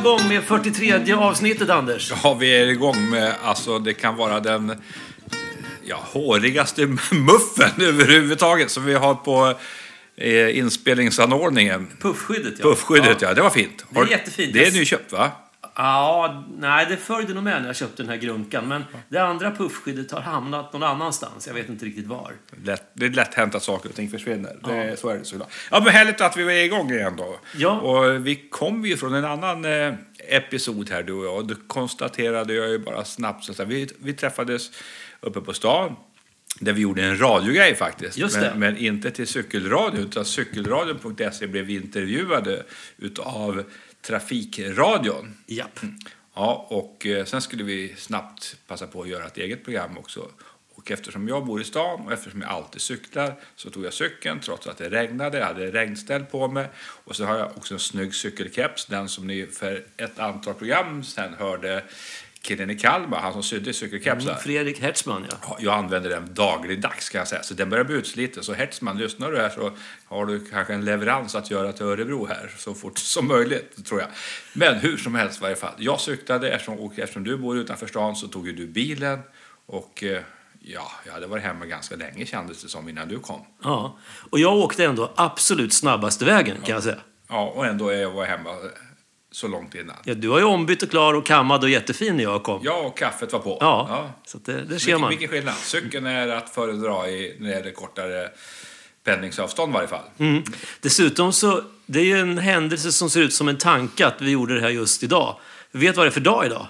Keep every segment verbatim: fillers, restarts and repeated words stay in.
igång med fyrtiotredje avsnittet, Anders. Ja, vi är igång med, alltså det kan vara den ja, hårigaste muffen överhuvudtaget som vi har på eh, inspelningsanordningen. Puffskyddet, ja. Puffskyddet, ja. ja. Det var fint. Det är jättefint. Det är nyköpt, va? Ja, nej, det följde nog med när jag köpte den här grunkan. Men det andra puffskyddet har hamnat någon annanstans. Jag vet inte riktigt var. Lätt, det är lätt hänt att saker och ting försvinner. Ja. Det, så är det såklart. Ja, men härligt att vi var igång igen då. Ja. Och vi kom ju från en annan eh, episod här, du och jag. Och då konstaterade jag ju bara snabbt. Så att vi, vi träffades uppe på stan. Där vi gjorde en radiogrej faktiskt. Just det. Men, men inte till cykelradio. Utan cykelradion punkt se blev vi intervjuade utav Trafikradion. Japp. Ja, och eh, sen skulle vi snabbt passa på att göra ett eget program också. Och eftersom jag bor i stan och eftersom jag alltid cyklar så tog jag cykeln trots att det regnade. Jag hade regnställ på mig. Och så har jag också en snygg cykelkeps. Den som ni för ett antal program sen hörde killen i Kalmar, han som sydde cykelkepsar. Mm, Fredrik Hertzman, ja. Ja. Jag använder den dagligdags kan jag säga. Så den börjar bli utsliten. Så Hertzman, lyssnar du här så har du kanske en leverans att göra till Örebro här. Så fort som möjligt, tror jag. Men hur som helst i varje fall. Jag cyklade eftersom, och eftersom du bor utanför stan så tog ju du bilen. Och ja, jag hade varit hemma ganska länge kändes det som innan du kom. Ja, och jag åkte ändå absolut snabbaste vägen kan ja. jag säga. Ja, och ändå är jag var hemma så långt innan. Ja, du har ju ombytt och klar och kammad och jättefin när jag kom. Ja, och kaffet var på. Ja, ja. Så det, det ser Vilken, man. vilken skillnad. Cykeln är att föredra i, när det är kortare pendlingsavstånd i varje fall. Mm. Dessutom så, det är ju en händelse som ser ut som en tanke att vi gjorde det här just idag. Vi vet vad det är för dag idag?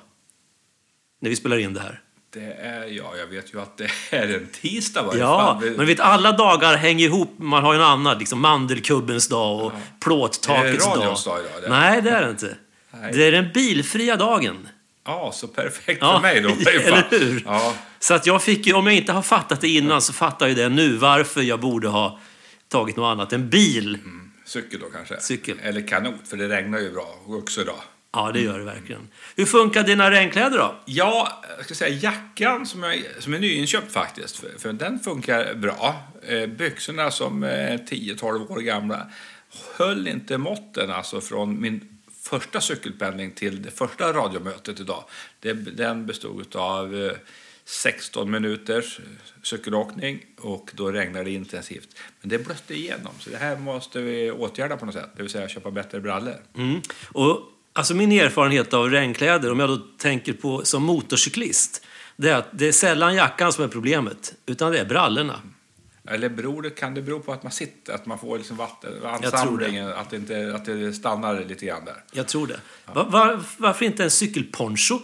När vi spelar in det här. Det är, ja, jag vet ju att det är en tisdag i varje ja, fall. men vet, alla dagar hänger ihop. Man har ju en annan, liksom mandelkubbens dag och ja. plåttakets dag. Är det radions dag idag? Det? Nej, det är det inte. Nej. Det är den bilfria dagen. Ja, så perfekt ja, för mig då. Eller hur? Ja. Så att jag fick ju, om jag inte har fattat det innan så fattar jag det nu. Varför jag borde ha tagit något annat. En bil. Mm. Cykel då kanske? Cykel. Eller kanot, för det regnar ju bra också idag. Ja, det gör det verkligen. Hur funkar dina regnkläder då? Ja, jag ska säga jackan som, jag, som är nyinköpt faktiskt. För, för den funkar bra. Eh, byxorna som är tio tolv år gamla höll inte måtten alltså från min första cykelpendling till det första radiomötet idag. Det, den bestod av eh, sexton minuters cykelåkning och då regnade det intensivt. Men det blötte igenom, så det här måste vi åtgärda på något sätt. Det vill säga köpa bättre brallor. Mm. Och alltså min erfarenhet av regnkläder, om jag då tänker på som motorcyklist, det är att det är sällan jackan som är problemet, utan det är brallorna. Eller beror det, kan det bero på att man sitter, att man får liksom vatten, ansamlingen, att det, inte, att det stannar lite grann där? Jag tror det. Ja. Var, var, varför inte en cykelponcho?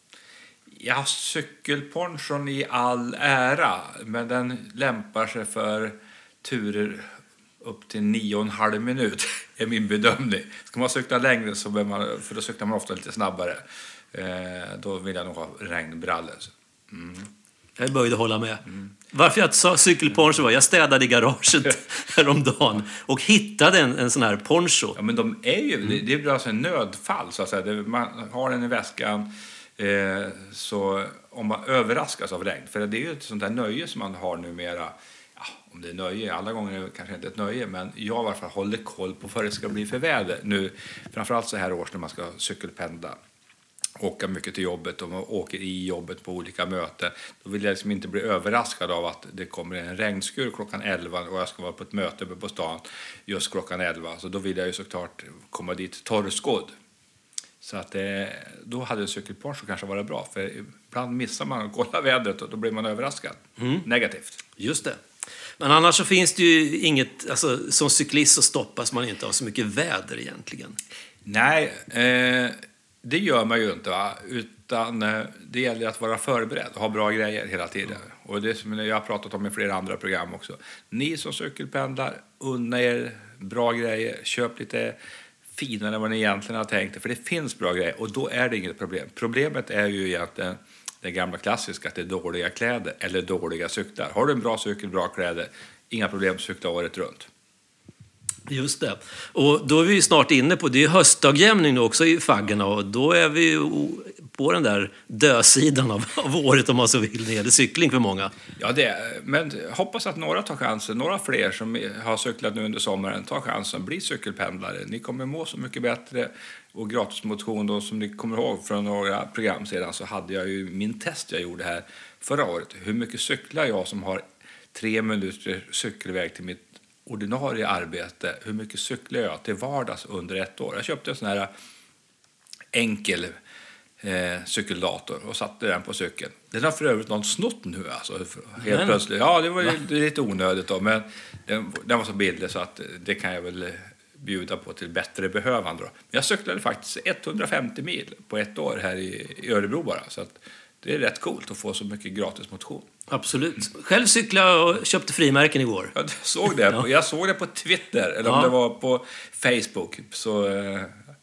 Ja, cykelponchon i all ära, men den lämpar sig för turer upp till nio och en halv minut är min bedömning. Ska man cykla längre så bör man, för då cyklar man ofta lite snabbare. Eh, då vill jag nog ha regnbrallor. Mm. Jag började hålla med. Mm. Varför jag sa cykelponcho var jag städade i garaget häromdagen och hittade en, en sån här poncho. Ja, men de är ju, mm. det, det är bra alltså en nödfall så att säga. Det, man har den i väskan eh, så om man överraskas av regn. För det är ju ett sånt där nöje som man har numera. Ja, om det är nöje, alla gånger är det kanske inte ett nöje, men jag i alla fall håller koll på vad det ska bli för väder nu, framförallt så här års när man ska cykelpendla, åka mycket till jobbet och man åker i jobbet på olika möten. Då vill jag liksom inte bli överraskad av att det kommer en regnskur klockan elva och jag ska vara på ett möte uppe på stan just klockan elva, så då vill jag ju såklart komma dit torrskodd. Så att det, då hade cykelponcho kanske varit bra, för ibland missar man att kolla vädret och då blir man överraskad. Mm. Negativt. Just det. Men annars så finns det ju inget, alltså som cyklist så stoppas man inte av så mycket väder egentligen. Nej, eh, det gör man ju inte, va? Utan eh, det gäller att vara förberedd och ha bra grejer hela tiden. Mm. Och det som jag har pratat om i flera andra program också. Ni som cykelpendlar, unna er bra grejer, köp lite finare än vad ni egentligen har tänkt. För det finns bra grejer och då är det inget problem. Problemet är ju egentligen det gamla klassiska, att det är dåliga kläder eller dåliga cyklar. Har du en bra cykel, bra kläder, inga problem att cykla året runt. Just det. Och då är vi snart inne på, det är höstdagjämning nu också i faggorna och då är vi ju på den där dödsidan av, av året om man så vill när det gäller cykling för många. Ja, det är, men hoppas att några tar chansen. Några fler som har cyklat nu under sommaren tar chansen. Bli cykelpendlare. Ni kommer må så mycket bättre. Och gratismotion då, som ni kommer ihåg från några program sedan, så hade jag ju min test jag gjorde här förra året. Hur mycket cyklar jag som har tre minuter cykelväg till mitt ordinarie arbete? Hur mycket cyklar jag till vardags under ett år? Jag köpte en sån här enkel eh, cykeldator och satte den på cykeln. Den har för övrigt någon snott nu alltså, helt men, plötsligt. Ja, det var ju lite onödigt då, men den, den var så billig så att det kan jag väl bjuda på till bättre behövande då. Jag cyklade faktiskt etthundrafemtio mil på ett år här i, i Örebro bara, så att det är rätt coolt att få så mycket gratis motion. Absolut. Själv cyklade och köpte frimärken igår. Jag såg det. Ja. Jag såg det på Twitter, eller om ja. det var på Facebook. Så, eh,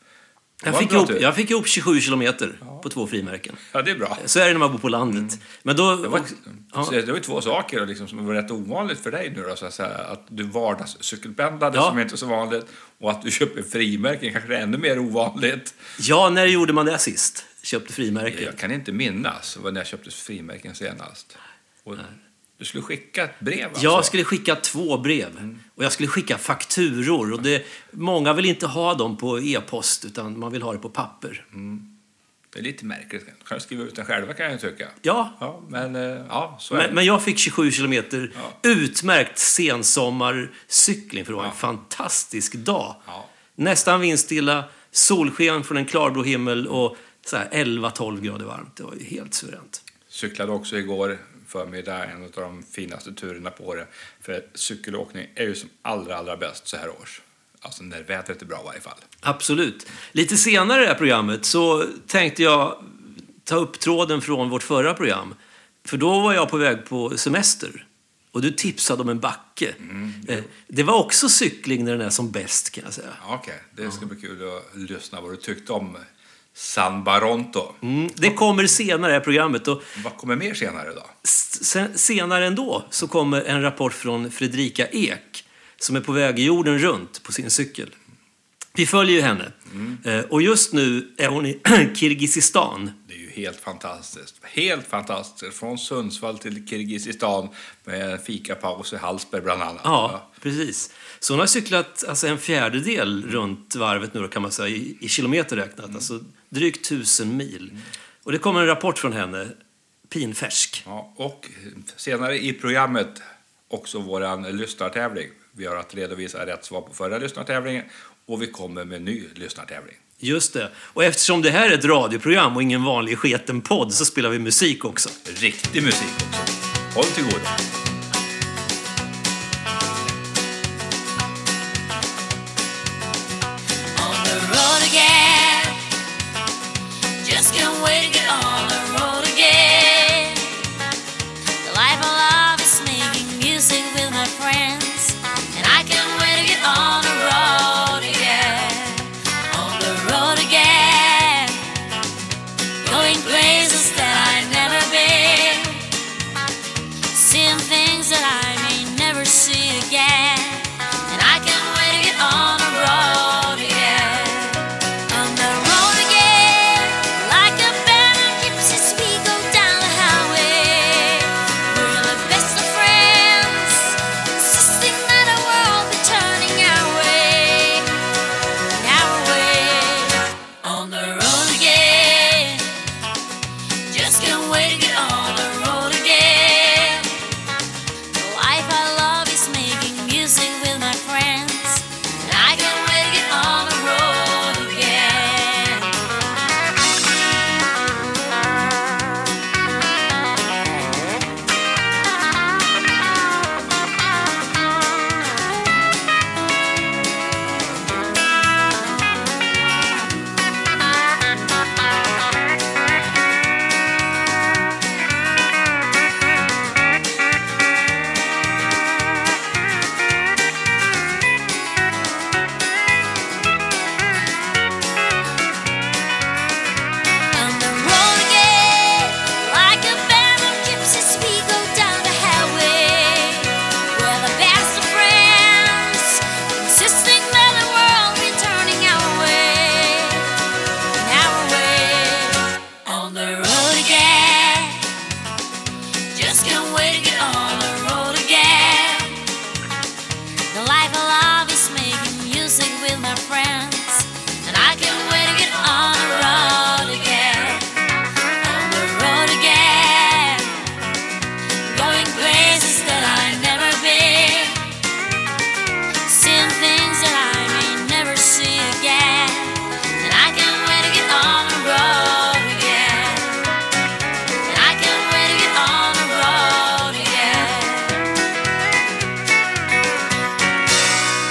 jag, fick ihop, jag fick ihop tjugosju kilometer ja. på två frimärken. Ja, det är bra. Så är det när man bor på landet. Mm. Men då, det, var, ja. det var två saker liksom, som var rätt ovanligt för dig nu. Då, så att, säga, att du vardagscykelpendlade, ja. som inte är så vanligt. Och att du köper frimärken kanske är ännu mer ovanligt. Ja, när gjorde man det sist? Köpte frimärken? Jag kan inte minnas när jag köpte frimärken senast. Och du skulle skicka ett brev alltså? Jag skulle skicka två brev. Mm. Och jag skulle skicka fakturor. Och det, många vill inte ha dem på e-post, utan man vill ha det på papper. Mm. Det är lite märkligt. Kan skriva ut den själva, kan jag tycka. Ja. ja men, ja, så är men, det. men jag fick tjugosju kilometer ja. utmärkt sensommarcykling. För det var en ja. fantastisk dag. Ja. Nästan vindstilla, solsken från en klarblå himmel och så här elva tolv grader varmt. Det var ju helt suveränt. Cyklade också igår förmiddag, en av de finaste turerna på året. För cykelåkning är ju som allra, allra bäst så här års. Alltså när vädret är bra i varje fall. Absolut. Lite senare i det här programmet så tänkte jag ta upp tråden från vårt förra program. För då var jag på väg på semester. Och du tipsade om en backe. Mm, det... det var också cykling när den är som bäst, kan jag säga. Okej, okay. Det ska ja. bli kul att lyssna vad du tyckte om San Baronto. Mm, det kommer senare i det här programmet. Och vad kommer mer senare då? Sen, senare ändå så kommer en rapport från Fredrika Ek som är på väg jorden runt på sin cykel. Vi följer ju henne. Mm. Eh, och just nu är hon i Kirgizistan. Det är ju helt fantastiskt. Helt fantastiskt. Från Sundsvall till Kirgizistan med fikapaus i Hallsberg bland annat. Ja, ja, precis. Så hon har cyklat alltså en fjärdedel mm. runt varvet nu, kan man säga, i, i kilometer räknat. Mm. Alltså drygt tusen mil. Mm. Och det kommer en rapport från henne, pinfärsk. Ja, och senare i programmet också våran lyssnartävling. Vi har att redovisa rätt svar på förra lyssnartävlingen och vi kommer med en ny lyssnartävling. Just det. Och eftersom det här är ett radioprogram och ingen vanlig sketen podd så spelar vi musik också. Riktig musik också. Håll till godo.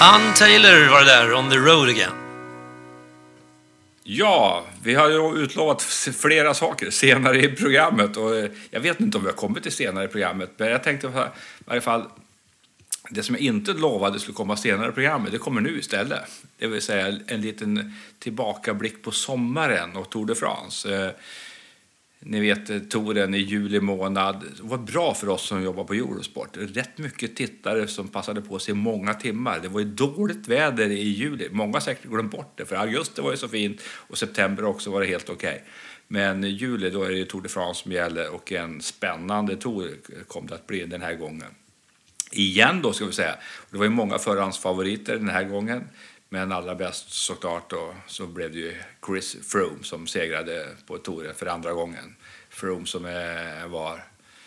Ann Taylor var det där, On the Road Again. Ja, vi har ju utlovat flera saker senare i programmet. Och jag vet inte om vi har kommit till senare i programmet. Men jag tänkte i varje fall, det som jag inte lovade skulle komma senare i programmet, det kommer nu istället. Det vill säga en liten tillbakablick på sommaren och Tour de France. Ni vet, touren i juli månad. Det var bra för oss som jobbar på Eurosport. Rätt mycket tittare som passade på sig många timmar. Det var ju dåligt väder i juli. Många har säkert glömt bort det, för augusti var ju så fint och september också var det helt okej. Okay. Men i juli då är det Tour de France som gäller och en spännande tour kom det att bli den här gången. Igen då ska vi säga. Det var ju många förhandsfavoriter den här gången. Men allra bäst såklart då, så blev det ju Chris Froome som segrade på touren för andra gången. Froome som är, var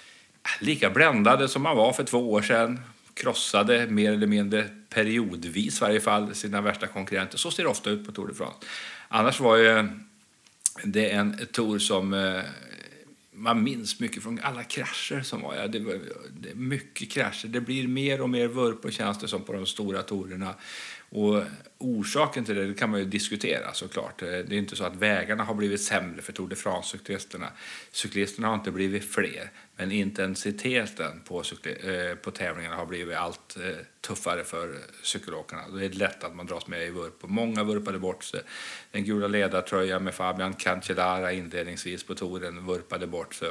lika bländade som man var för två år sedan. Krossade mer eller mindre periodvis i varje fall sina värsta konkurrenter. Så ser det ofta ut på Tour de France. Annars var ju det en tour som man minns mycket från alla krascher som var. Ja, det var det, mycket krascher. Det blir mer och mer vurp, känns det som, på de stora tourerna. Och orsaken till det, det kan man ju diskutera såklart. Det är inte så att vägarna har blivit sämre för Tour de France-cyklisterna. Cyklisterna har inte blivit fler, men intensiteten på, cykli- på tävlingarna har blivit allt tuffare för cykelåkarna. Det är lätt att man dras med i vurp. Många vurpade bort sig. Den gula ledartröjan med Fabian Cancellara inledningsvis på touren vurpade bort sig.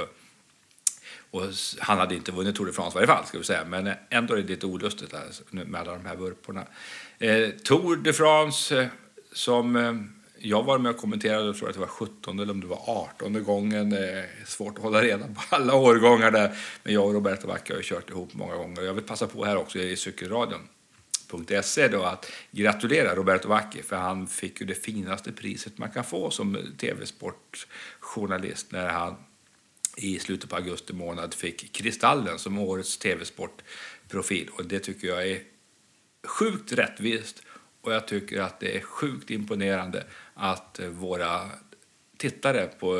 Och han hade inte vunnit Tour de France i varje fall, ska vi säga. Men ändå är det lite olustigt här med alla de här vurporna. Eh, Tour de France eh, som eh, jag var med och kommenterade, jag tror att det var sjuttonde eller om det var artonde gången. Eh, svårt att hålla reda på alla årgångar där. Men jag och Roberto Vacchi har kört ihop många gånger. Jag vill passa på här också i cykelradion punkt se då att gratulera Roberto Vacchi, för han fick ju det finaste priset man kan få som tv-sportjournalist när han i slutet på augusti månad fick Kristallen som årets tv-sportprofil. Och det tycker jag är sjukt rättvist, och jag tycker att det är sjukt imponerande att våra tittare på,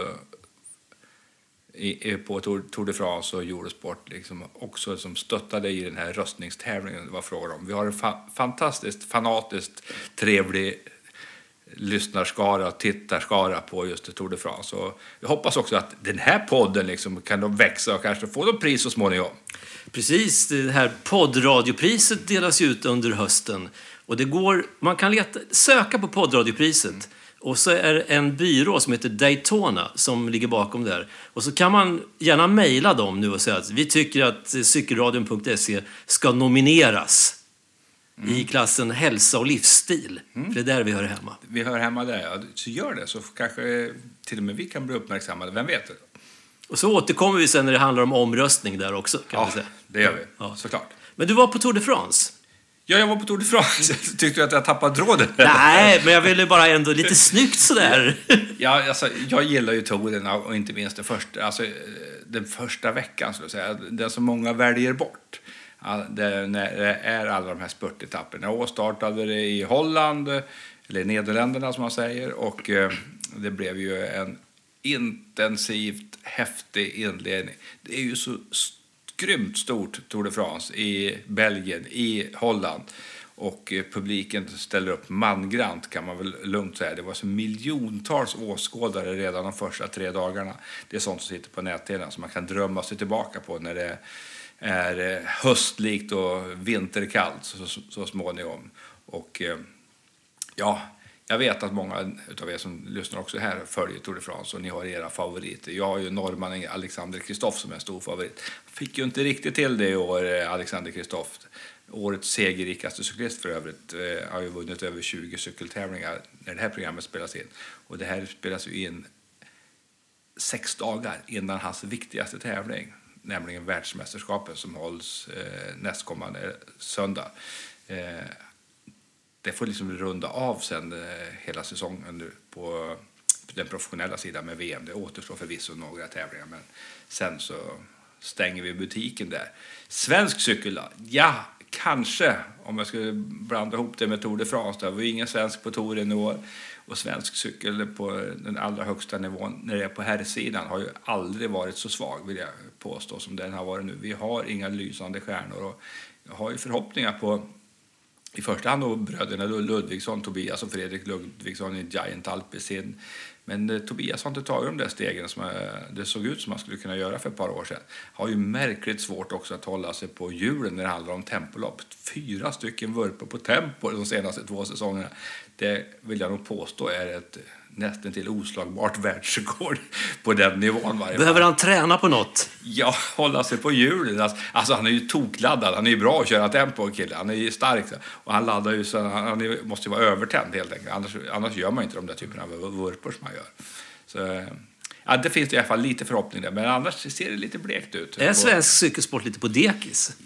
i, på Tour de France och Eurosport liksom också som stöttade i den här röstningstävlingen det var frågan om. Vi har en fa- fantastiskt, fanatiskt trevlig lyssnarskara och tittarskara på just Tour de France. Och jag hoppas också att den här podden liksom kan de växa och kanske få de pris så småningom. Precis, det här poddradiopriset delas ut under hösten. Och det går, man kan leta, söka på poddradiopriset. Mm. Och så är det en byrå som heter Daytona som ligger bakom där. Och så kan man gärna mejla dem nu och säga att vi tycker att cykelradion punkt se ska nomineras. Mm. I klassen hälsa och livsstil. Mm. För det är där vi hör hemma. Vi hör hemma där, ja. Så gör det, så kanske till och med vi kan bli uppmärksammade. Vem vet det? Och så återkommer vi sen när det handlar om omröstning där också, kan ja, vi säga. Det gör vi, ja. Såklart. Men du var på Tour de France. Ja, jag var på Tour de France. Tyckte du att jag tappade tråden? Nej, men jag ville bara ändå lite snyggt sådär. Ja, alltså, jag gillar ju touren och inte minst den första, alltså, den första veckan, så att säga. Den som många väljer bort. Det, när det är alla de här spurtetapperna. Och startade det i Holland, eller Nederländerna som man säger, och eh, det blev ju en intensivt häftig inledning. Det är ju så grymt stort Tour de France i Belgien, i Holland, och eh, publiken ställer upp mangrant, kan man väl lugnt säga. Det var så miljontals åskådare redan de första tre dagarna. Det är sånt som sitter på näthinnan som man kan drömma sig tillbaka på när det är höstlikt och vinterkallt så, så, så småningom. Och eh, ja, jag vet att många av er som lyssnar också här följer Tour de France och ni har era favoriter. Jag har ju norrmannen Alexander Kristoff som är en stor favorit. Fick ju inte riktigt till det i år, Alexander Kristoff. Årets segerrikaste cyklist för övrigt. Eh, har ju vunnit över tjugo cykeltävlingar när det här programmet spelas in. Och det här spelas ju in sex dagar innan hans viktigaste tävling, nämligen världsmästerskapen som hålls eh, nästkommande söndag. Eh, det får liksom runda av sen eh, hela säsongen nu på den professionella sidan med V M. Det återstår förvisso några tävlingar, men sen så stänger vi butiken där. Svensk cykel, ja, kanske, om jag skulle blanda ihop det med Tour de France. Det var ju ingen svensk på touren i år. Och svensk cykel på den allra högsta nivån när det är på herrsidan har ju aldrig varit så svag, vill jag påstå, som den har varit nu. Vi har inga lysande stjärnor, och jag har ju förhoppningar på i första hand då bröderna Ludvigsson, Tobias och Fredrik Ludvigsson i Giant Alpecin. Men eh, Tobias har inte tagit de där stegen som eh, det såg ut som man skulle kunna göra för ett par år sedan. Har ju märkligt svårt också att hålla sig på hjulen när det handlar om tempolopp. Fyra stycken vurpor på tempo de senaste två säsongerna. Det vill jag nog påstå är ett nästan till oslagbart världsrekord på den nivån. Varje Behöver han träna på något? Ja, hålla sig på hjulen. Alltså, alltså han är ju tokladdad. Han är ju bra att köra tempo, kille. Han är ju stark. Och han laddar ju så han är, måste ju vara övertänd helt enkelt. Annars, annars gör man inte de där typerna av vurpor som man gör. Så ja, det finns i alla fall lite förhoppning där. Men annars ser det lite blekt ut. Är svensk cykelsport lite på dekis?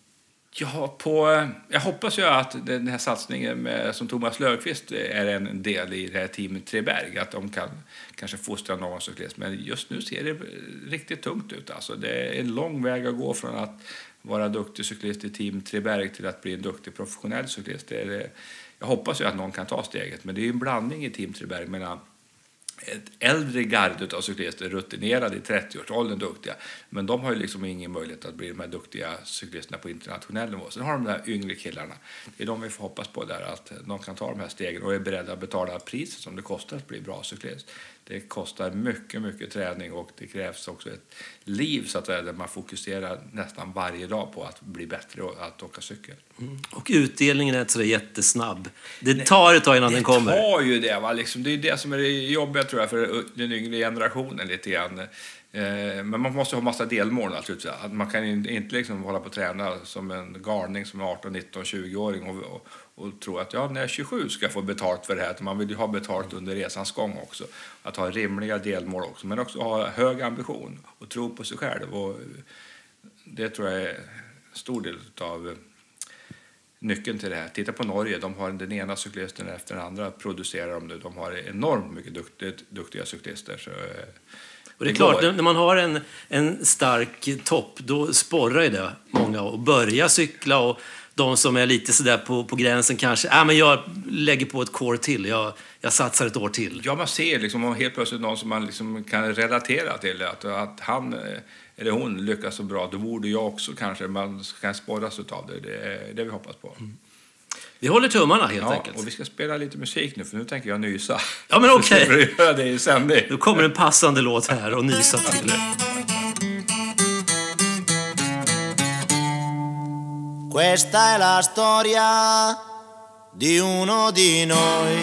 Ja, på, jag hoppas ju att den här satsningen med, som Thomas Löfqvist är en del i det här teamet Treberg, att de kan kanske fostra någon cyklist. Men just nu ser det riktigt tungt ut. Alltså, det är en lång väg att gå från att vara duktig cyklist i team Treberg till att bli en duktig professionell cyklist. Det är, jag hoppas ju att någon kan ta steget, men det är ju en blandning i team Treberg mellan ett äldre gard av cyklister, rutinerade i trettioårsåldern, duktiga. Men de har ju liksom ingen möjlighet att bli de här duktiga cyklisterna på internationell nivå. Sen har de där yngre killarna. Det är de vi får hoppas på där, att de kan ta de här stegen och är beredda att betala priset som det kostar att bli bra cyklist. Det kostar mycket, mycket träning och det krävs också ett liv så att säga, där man fokuserar nästan varje dag på att bli bättre och att åka cykel. Mm. Och utdelningen är inte så jättesnabb. Det tar ett tag innan det den kommer. Det tar ju det, va? Liksom, det är det som är det jobbiga tror jag för den yngre generationen lite grann. Eh, men man måste ha massa delmål naturligtvis. Att man kan inte liksom hålla på att träna som en garning som är arton, nitton, tjugo-åring och, och, och tro att ja, när jag är tjugosju ska jag få betalt för det här. Man vill ju ha betalt under resans gång också. Att ha rimliga delmål också. Men också ha hög ambition och tro på sig själv. Och det tror jag är en stor del av nyckeln till det här. Titta på Norge, de har den ena cyklisten efter den andra producerar de nu. De har enormt mycket duktiga, duktiga cyklister. Så, och det är klart, när man har en, en stark topp, då sporrar det många att börja cykla. Och de som är lite sådär på, på gränsen kanske, äh, men jag lägger på ett kår till, jag, jag satsar ett år till. Ja, man ser liksom helt plötsligt någon som man liksom kan relatera till. Att, att han eller hon lyckas så bra, då borde jag också kanske, man kan sporras av det. Det är det vi hoppas på. Mm. Vi håller tummarna helt ja, enkelt. Och vi ska spela lite musik nu, för nu tänker jag nysa. Ja, men okej. Okay. Göra det i sändning. Då kommer en passande låt här och nysa till det. Questa è la storia di uno di noi,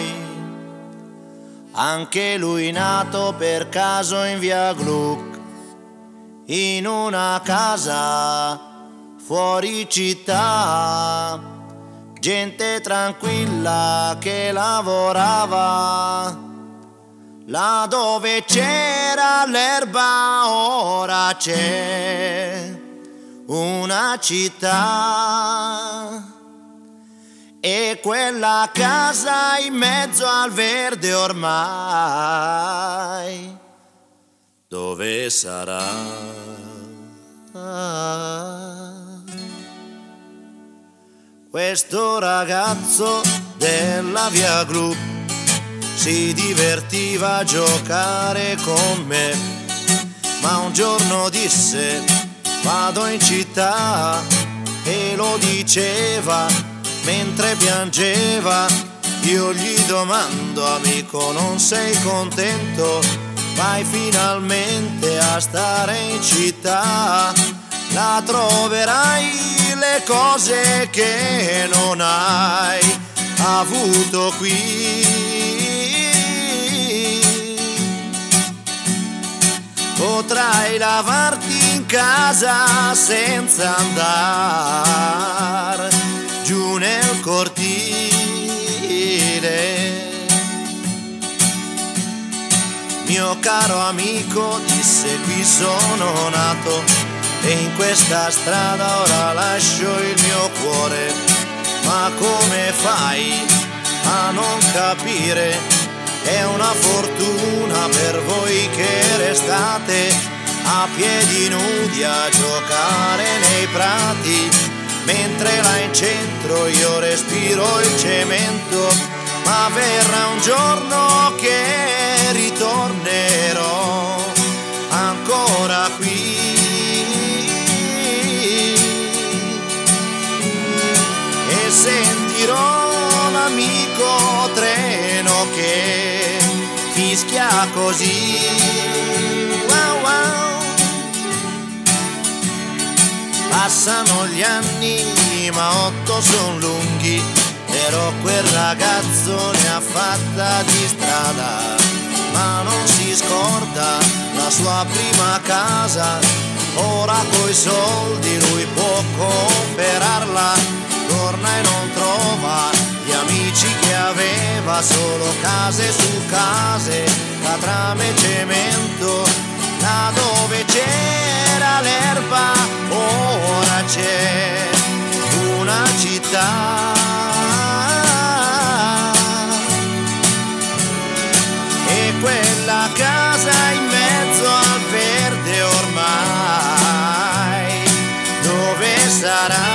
anche lui nato per caso in via Gluck, in una casa fuori città, gente tranquilla che lavorava, là dove c'era l'erba ora c'è una città, e quella casa in mezzo al verde ormai dove sarà? Questo ragazzo della via Gluck si divertiva a giocare con me, ma un giorno disse: vado in città, e lo diceva mentre piangeva. Io gli domando: amico, non sei contento? Vai finalmente a stare in città, là troverai le cose che non hai avuto qui. Potrai lavarti in casa senza andare giù nel cortile. Mio caro amico, disse, qui sono nato e in questa strada ora lascio il mio cuore. Ma come fai a non capire? È una fortuna per voi che restate a piedi nudi a giocare nei prati, mentre là in centro io respiro il cemento. Ma verrà un giorno che ritornerò ancora qui, e sentirò l'unico treno che fischia così. Wow, wow. Passano gli anni, ma otto son lunghi, però quel ragazzo ne ha fatta di strada, ma non si scorda la sua prima casa. Ora coi soldi lui può comprarla, torna e non trova gli amici che aveva, solo case su case, catrame e cemento. Là dove c'era l'erba ora c'è una città, e quella casa in mezzo al verde ormai dove sarà?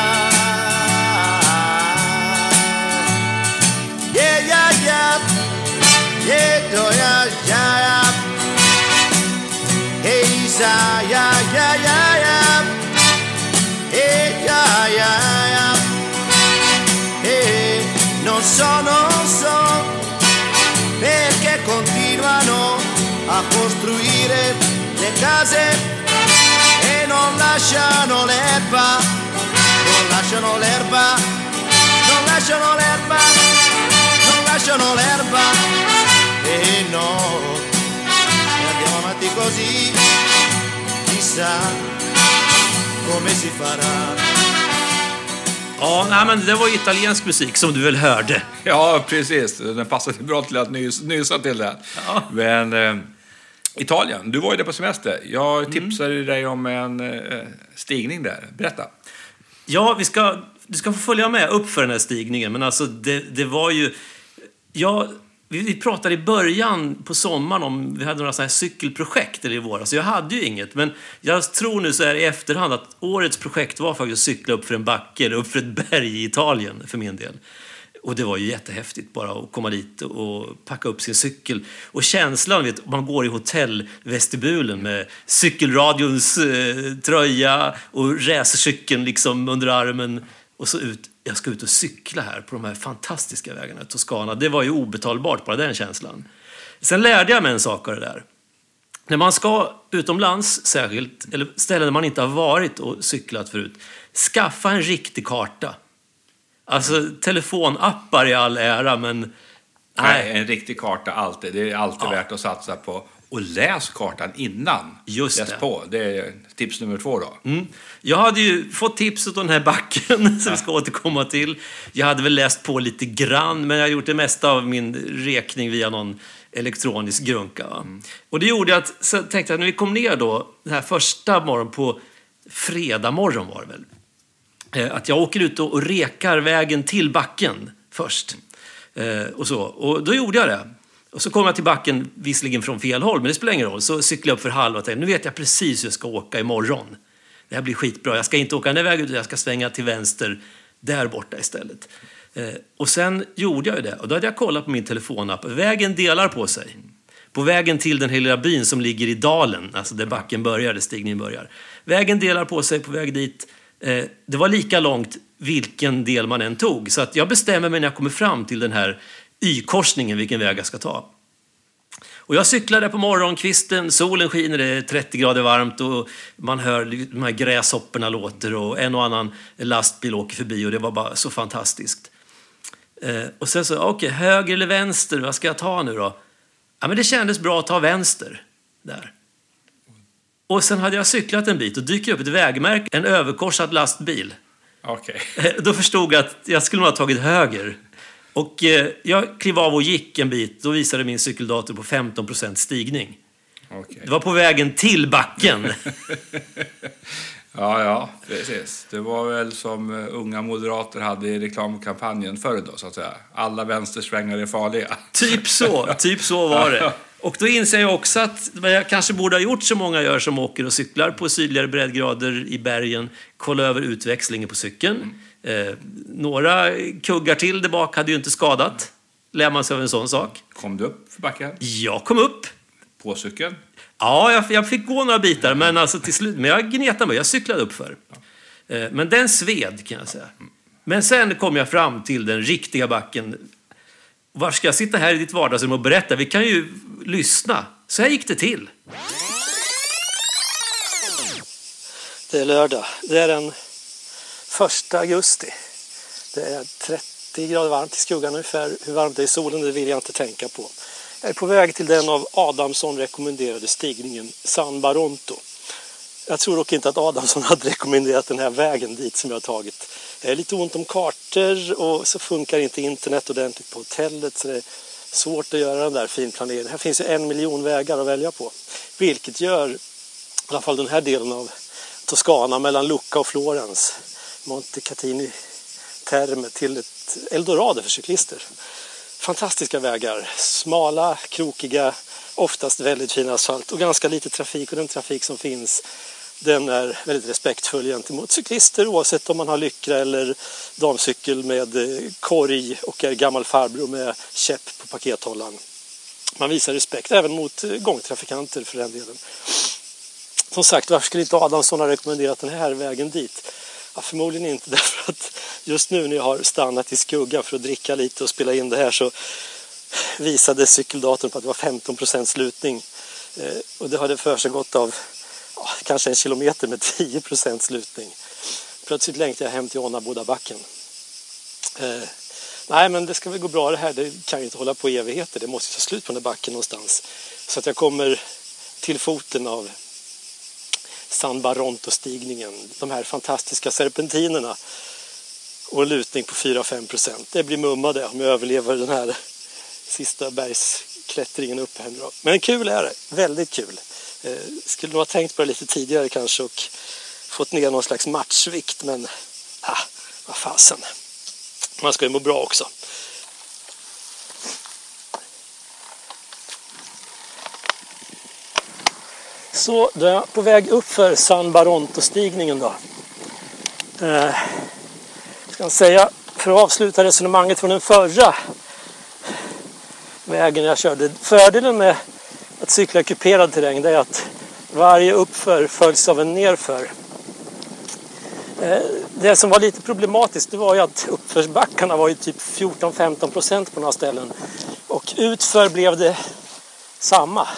Yeah, yeah, yeah, yeah, yeah, yeah, yeah. Hey, sa, yeah, yeah, yeah, yeah. Hey, yeah, yeah, yeah. Hey, non so, non so perché continuano a costruire le case e non lasciano l'erba, non lasciano l'erba, non lasciano l'erba, non lasciano l'erba. E no, e andiamo avanti così, chissà come si farà. Ja, nej, men det var ju italiensk musik som du väl hörde. Ja, precis. Den passade bra till att nys, nysa till det. Ja. Men eh, Italien, du var ju där på semester. Jag tipsade mm. dig om en eh, stigning där. Berätta. Ja, vi ska, du ska få följa med upp för den här stigningen. Men alltså, det, det var ju... Ja, vi, vi pratade i början på sommaren om... Vi hade några sådana här cykelprojekt eller i våras. Så jag hade ju inget. Men jag tror nu så här i efterhand att årets projekt var faktiskt att cykla upp för en backe eller upp för ett berg i Italien för min del. Och det var ju jättehäftigt bara att komma dit och packa upp sin cykel. Och känslan, vet, man går i hotellvestibulen med cykelradions eh, tröja och racercykeln liksom under armen. Och så ut, jag ska ut och cykla här på de här fantastiska vägarna i Toscana. Det var ju obetalbart, bara den känslan. Sen lärde jag mig en sak av det där. När man ska utomlands särskilt, eller ställen där man inte har varit och cyklat förut, skaffa en riktig karta. Alltså telefonappar i all ära, men nej. nej. En riktig karta alltid. Det är alltid ja. värt att satsa på. Och läs kartan innan. Just läs det. på. Det är tips nummer två då. Mm. Jag hade ju fått tipset om den här backen som vi ska återkomma till. Jag hade väl läst på lite grann, men jag har gjort det mesta av min räkning via någon elektronisk grunka. Mm. Och det gjorde att, så tänkte jag, när vi kom ner då, den här första morgon på fredag morgon var det väl. Att jag åker ut och rekar vägen till backen först. Eh, och, så. Och då gjorde jag det. Och så kom jag till backen, visserligen från fel håll, men det spelar ingen roll. Så cyklade jag upp för halva och tänkte, nu vet jag precis hur jag ska åka imorgon. Det här blir skitbra. Jag ska inte åka den vägen, utan jag ska svänga till vänster där borta istället. Eh, och sen gjorde jag det. Och då hade jag kollat på min telefonapp. Vägen delar på sig. På vägen till den här lilla byn som ligger i dalen, alltså där backen börjar, där stigningen börjar. Vägen delar på sig på väg dit. Det var lika långt vilken del man än tog. Så att jag bestämmer mig när jag kommer fram till den här Y-korsningen vilken väg jag ska ta. Och jag cyklade på morgonkvisten, solen skiner, det är trettio grader varmt och man hör de här gräshopporna låter och en och annan lastbil åker förbi och det var bara så fantastiskt. Och sen så, okej, okay, höger eller vänster, vad ska jag ta nu då? Ja, men det kändes bra att ta vänster där. Och sen hade jag cyklat en bit och dyker upp ett vägmärke, en överkorsad lastbil. Okej. Okay. Då förstod jag att jag skulle nog ha tagit höger. Och eh, jag klev av och gick en bit. Då visade min cykeldator på femton procent stigning. Okay. Det var på vägen till backen. ja, ja, precis. Det var väl som unga moderater hade i reklamkampanjen förr då, så att säga. Alla vänstersvängar är farliga. Typ så, typ så var det. Och då inser jag också att jag kanske borde ha gjort så många gör som åker och cyklar på sydligare breddgrader i bergen. Kolla över utväxlingen på cykeln. Mm. Eh, några kuggar till där bak hade ju inte skadat. Lär man sig av en sån sak. Kom du upp för backen? Jag kom upp. På cykeln? Ja, jag, jag fick gå några bitar, men alltså till slut. Men jag gnetade mig, jag cyklade upp för. Ja. Eh, men den sved kan jag säga. Men sen kom jag fram till den riktiga backen. Var ska jag sitta här i ditt vardagsrum och berätta? Vi kan ju lyssna. Så här gick det till. Det är lördag. Det är den första augusti. Det är trettio grader varmt i skuggan ungefär. Hur varmt det är i solen, det vill jag inte tänka på. Jag är på väg till den av Adamsson rekommenderade stigningen San Baronto. Jag tror dock inte att Adamsson hade rekommenderat den här vägen dit som jag har tagit. Det är lite ont om kartor och så funkar inte internet ordentligt på hotellet, så det är svårt att göra den där finplaneringen. Här finns ju en miljon vägar att välja på. Vilket gör i alla fall den här delen av Toscana mellan Lucca och Florens, Montecatini Terme, till ett eldorado för cyklister. Fantastiska vägar, smala, krokiga, oftast väldigt fin asfalt och ganska lite trafik, och den trafik som finns, den är väldigt respektfull gentemot cyklister oavsett om man har lyckra eller damcykel med korg och är gammal farbror med käpp på pakethållaren. Man visar respekt även mot gångtrafikanter för den delen. Som sagt, varför skulle inte Adamsson ha rekommenderat den här vägen dit? Ja, förmodligen inte, därför att just nu när jag har stannat i skuggan för att dricka lite och spela in det här så visade cykeldatorn på att det var femton procent slutning. Eh, och det hade för sig gått av ja, kanske en kilometer med tio procent slutning. Plötsligt längtade jag hem till Ånabodabacken. Eh, nej, men det ska väl gå bra det här. Det kan ju inte hålla på i evigheter. Det måste ta slut på den där backen någonstans. Så att jag kommer till foten av San Baronto-stigningen. De här fantastiska serpentinerna. Och en lutning på fyra till fem procent. Det blir mumma det om jag överlever den här sista bergsklättringen upp här. Men kul är det. Väldigt kul. Eh, skulle nog ha tänkt på det lite tidigare kanske och fått ner någon slags matchvikt. Men ah, vad fasen. Man ska ju må bra också. Så då är jag på väg upp för San Baronto-stigningen då. Eh, ska jag säga, för att avsluta resonemanget från den förra vägen jag körde. Fördelen med att cykla kuperad terräng är att varje uppför följs av en nerför. Eh, det som var lite problematiskt, det var ju att uppförsbackarna var ju typ fjorton till femton procent på några ställen. Och utför blev det samma.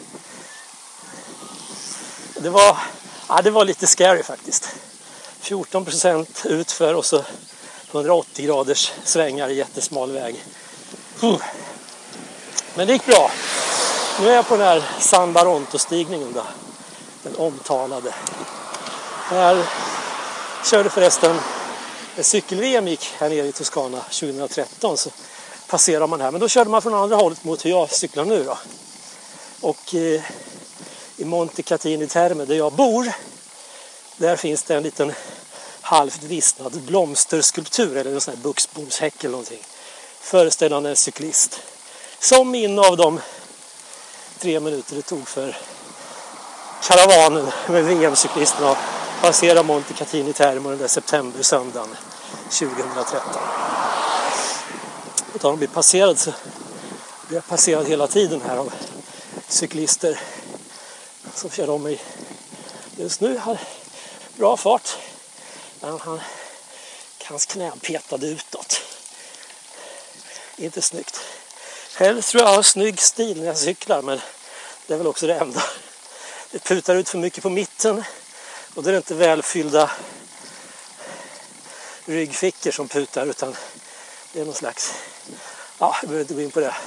Det var, ja, det var lite scary faktiskt. fjorton procent utför och så hundraåttio graders svängar i jättesmal väg. Mm. Men det gick bra. Nu är jag på den här San Baronto-stigningen då. Den omtalade. Här körde förresten cykel-V M gick här nere i Toscana tjugohundratretton, så passerar man här. Men då körde man från andra hållet mot hur jag cyklar nu då. Och eh, i Montecatini Terme där jag bor, där finns det en liten halvt vissnad blomsterskulptur eller en sån här buxbomshäck eller någonting, föreställande en cyklist som in av de tre minuter det tog för karavanen med V M-cyklisterna att passera Montecatini Terme den där september-söndagen tjugohundratretton. Och då de blir passerad så blir jag passerad hela tiden här av cyklister som kör om mig just nu. Har bra fart. Men han, hans knä petade utåt. Inte snyggt. Själv tror jag har snygg stil när jag cyklar, men det är väl också det enda. Det putar ut för mycket på mitten och det är inte välfyllda ryggfickor som putar, utan det är någon slags, ja, jag behöver inte gå in på det.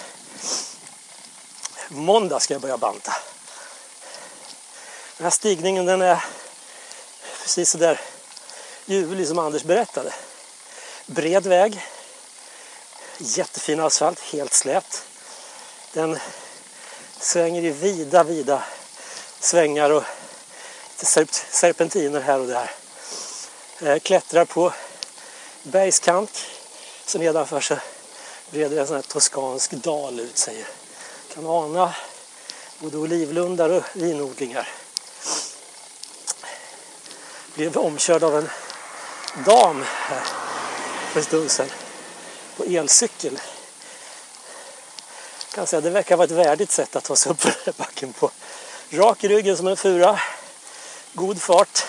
Måndag ska jag börja banta. Den här stigningen, den är precis så där ljuvlig som Anders berättade. Bred väg. Jättefin asfalt, helt slät. Den svänger i vida, vida svängar och serpentiner här och där. Jag klättrar på bergskant. Så nedanför så breder en sån här toskansk dal ut sig. Kan ana både olivlundar och vinodlingar. Blev omkörd av en dam här för en stund sedan på elcykel. Kan säga, det verkar vara ett värdigt sätt att ta sig upp för backen på. Rak i ryggen som en fura. God fart.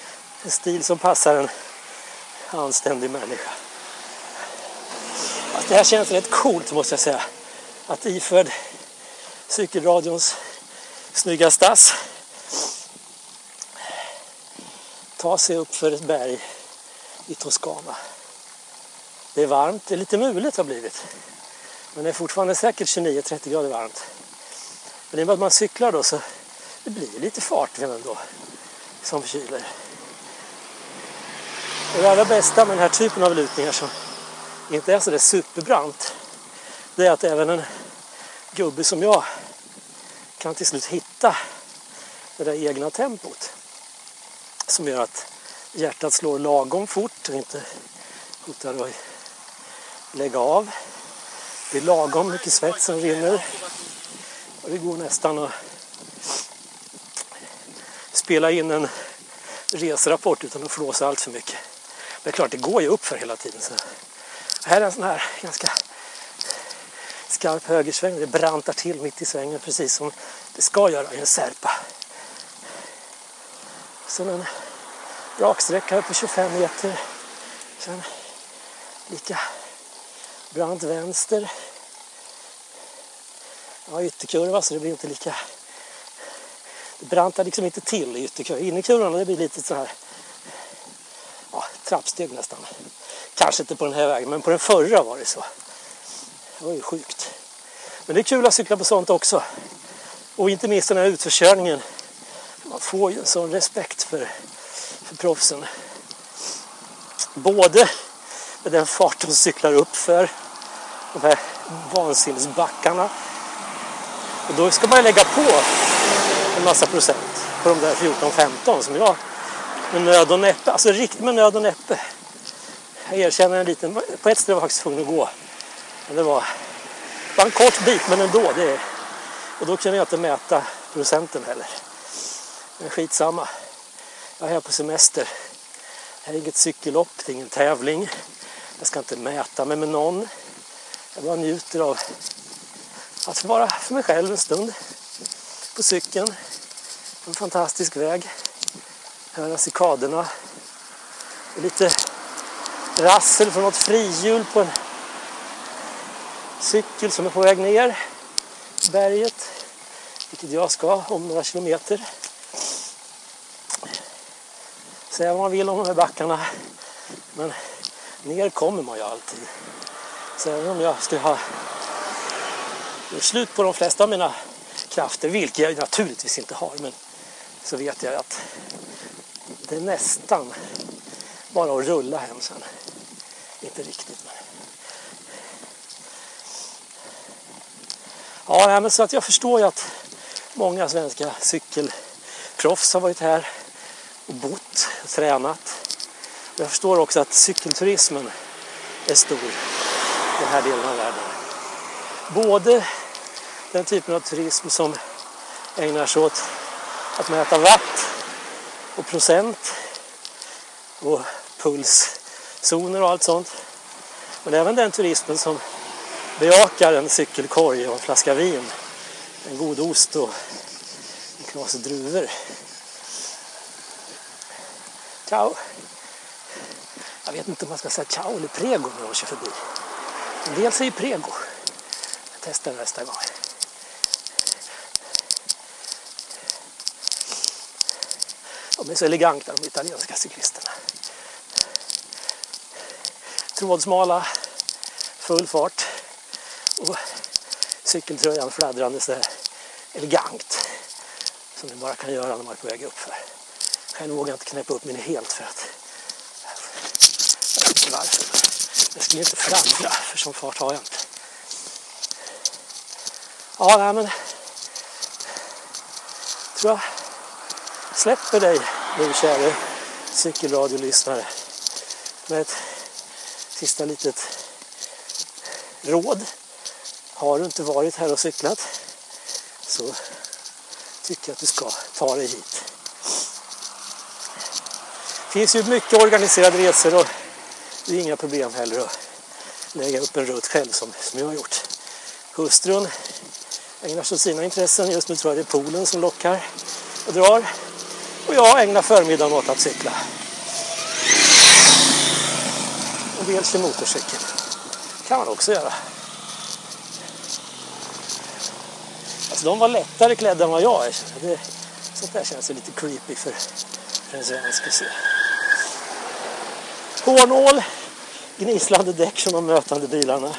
En stil som passar en anständig människa. Det här känns rätt coolt, måste jag säga. Att iförd cykelradions snygga stass ta sig upp för ett berg i Toscana. Det är varmt, det är lite mulet har blivit. Men det är fortfarande säkert tjugonio trettio grader varmt. Men det är bara att man cyklar då, så det blir lite fart ändå som kyler. Och det allra bästa med den här typen av lutningar som inte är så där superbrant, det är att även en gubbe som jag kan till slut hitta det där egna tempot som gör att hjärtat slår lagom fort och inte hotar att lägga av. Det är lagom mycket svett som rinner och det går nästan att spela in en reserapport utan att flåsa allt för mycket. Men det är klart, det går ju upp för hela tiden. Så här är en sån här ganska skarp högersväng. Det brantar till mitt i svängen precis som det ska göra i en serpa. Sen en raksträcka på tjugofem meter. Sen lika brant vänster. Ja, ytterkurva, så det blir inte lika... Det brantar liksom inte till i ytterkurvan. Innerkurvan, det blir lite så här... Ja, trappsteg nästan. Kanske inte på den här vägen, men på den förra var det så. Det var ju sjukt. Men det är kul att cykla på sånt också. Och inte minst den här utförkörningen. Man får ju en sån respekt för, för proffsen. Både med den fart de cyklar upp för de här vansinnesbackarna. Och då ska man lägga på en massa procent på de där fjorton femton som jag med nöd och näppe, alltså riktigt med nöd och näppe. Jag erkänner en liten, på ett ställe var jag faktiskt tvungen att gå. Men det var, det var en kort bit, men ändå. Det är, och då kan jag inte mäta procenten heller. Men skitsamma. Jag är här på semester. Det är inget cykellopp, det är ingen tävling. Jag ska inte mäta mig med någon. Jag bara njuter av att vara för mig själv en stund. På cykeln. En fantastisk väg. Höra cikaderna. Och lite rassel från något frihjul på en cykel som är på väg ner berget. Vilket jag ska om några kilometer. Säga vad man vill om de här backarna. Men ner kommer man ju alltid. Så även om jag skulle ha slut på de flesta av mina krafter, vilket jag naturligtvis inte har, men så vet jag att det är nästan bara att rulla hem sen. Inte riktigt, men... Ja, men så att jag förstår ju att många svenska cykelproffs har varit här och bott och tränat. Jag förstår också att cykelturismen är stor i den här delen av världen. Både den typen av turism som ägnar sig åt att mäta watt och procent och pulszoner och allt sånt. Men även den turismen som bejakar en cykelkorg och en flaska vin, en god ost och en klase druvor. Ciao! Jag vet inte om man ska säga ciao eller prego när de kör förbi. En del säger prego. Jag testar nästa gång. De är så eleganta, de italienska cyklisterna. Trådsmala, full fart och cykeltröjan fladdrande så här elegant som det bara kan göra när man är på väg upp för. Själv vågar jag inte knäppa upp min helt för att jag vet inte varför. Jag skulle inte fladdra, för som fart har jag inte. Ja, nej, men tror jag släpper dig nu, kära cykelradiolyssnare, med ett sista litet råd. Har du inte varit här och cyklat så tycker jag att du ska ta dig hit. Det finns ju mycket organiserade resor och det är inga problem heller att lägga upp en rutt själv som, som jag har gjort. Hustrun ägnar sig åt sina intressen. Just nu tror jag det är Polen som lockar och drar. Och jag ägnar förmiddagen åt att cykla. En del kör motorcykel. kan man också göra. Alltså de var lättare klädda än vad jag är. Det, sånt där känns ju lite creepy för, för en svensk att se. Hårnål, gnislande däck som de mötande bilarna.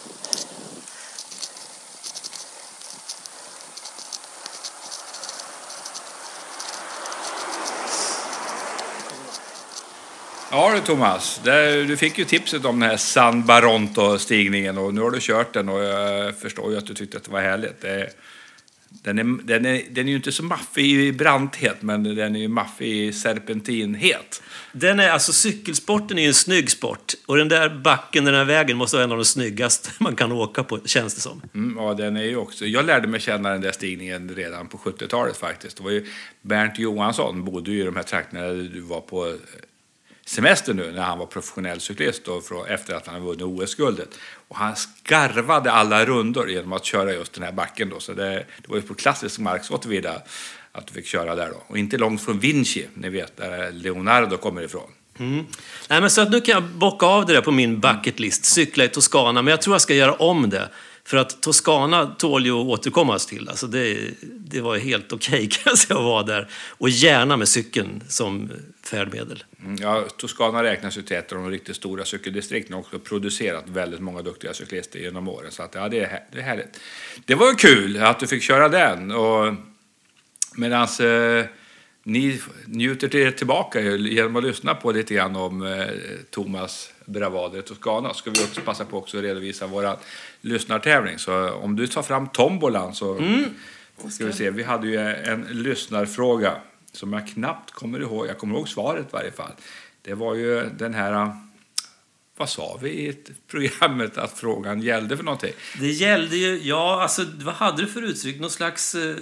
Ja du Thomas, det, du fick ju tipset om den här San Baronto-stigningen och nu har du kört den och jag förstår ju att du tyckte att det var härligt. Det, den, är, den, är, den är ju inte så maffig i branthet men den är ju maffig i serpentinhet. Den är, alltså cykelsporten är ju en snygg sport och den där backen, den här vägen måste vara en av de snyggaste man kan åka på, känns det som. Mm, ja, den är ju också. Jag lärde mig känna den där stigningen redan på sjuttiotalet faktiskt. Det var ju Bernt Johansson, bodde ju i de här trakterna där du var på semester nu när han var professionell cyklist och från, efter att han hade vunnit O S-guldet. Och han skarvade alla rundor genom att köra just den här backen då. Så det, det var ju på klassisk mark så vidare att du fick köra där då. Och inte långt från Vinci, ni vet där Leonardo kommer ifrån. Mm. Nej, men så att nu kan jag bocka av det där på min bucketlist, cykla i Toscana, men jag tror jag ska göra om det. För att Toscana tål ju att återkommas till. Alltså det, det var helt okej kan jag säga att vara där. Och gärna med cykeln som färdmedel. Mm, ja, Toscana räknas ju till ett av de riktigt stora cykeldistrikten och också producerat väldigt många duktiga cyklister genom åren. Så att, ja, det, är, det är härligt. Det var ju kul att du fick köra den. Och medan eh, ni njuter till tillbaka genom att lyssna på lite grann om eh, Thomas bravader i Toscana ska vi också passa på också att redovisa våra lyssnartävling. Så om du tar fram tombolan så mm. ska vi se. Vi hade ju en lyssnarfråga som jag knappt kommer ihåg. Jag kommer ihåg svaret i varje fall. Det var ju den här, vad sa vi i programmet att frågan gällde för någonting? Det gällde ju, ja alltså vad hade du för uttryck? Någon slags eh,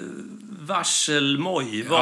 varselmoj, ja.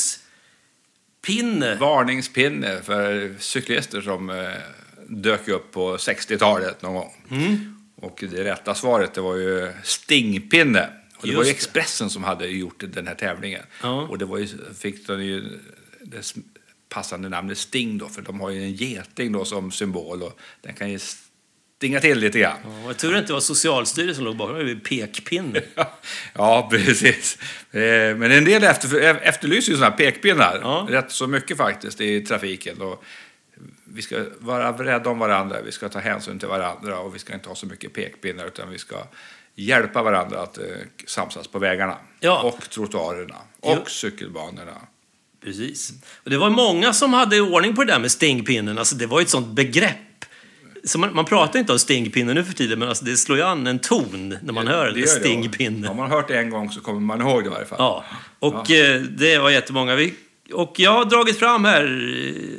varningspinne. Varningspinne för cyklister som eh, dök upp på sextiotalet någon gång. Mm. Och det rätta svaret det var ju stingpinne. Och det Just var ju Expressen som hade gjort den här tävlingen. Ja. Och det var ju, fick de ju det passande namnet Sting då. För de har ju en geting då som symbol. Och den kan ju stinga till lite grann. Ja, jag tror det inte var Socialstyrelsen som låg bakom. Det var pekpinne. Ja, precis. Men en del efter, efterlyser ju sådana här pekpinnar. Ja. Rätt så mycket faktiskt i trafiken. Och vi ska vara rädda om varandra. Vi ska ta hänsyn till varandra. Och vi ska inte ha så mycket pekpinnar utan vi ska hjälpa varandra att eh, samsas på vägarna. Ja. Och trottoarerna. Och jo. cykelbanorna. Precis. Och det var många som hade ordning på det där med stingpinnen. Alltså det var ju ett sånt begrepp. Så man, man pratar inte om stingpinnen nu för tiden. Men alltså det slår ju an en ton när man det, hör det, det stingpinne. Om man har hört det en gång så kommer man ihåg det i varje fall. Ja. Och ja. Eh, det var jättemånga. Vi, och jag har dragit fram här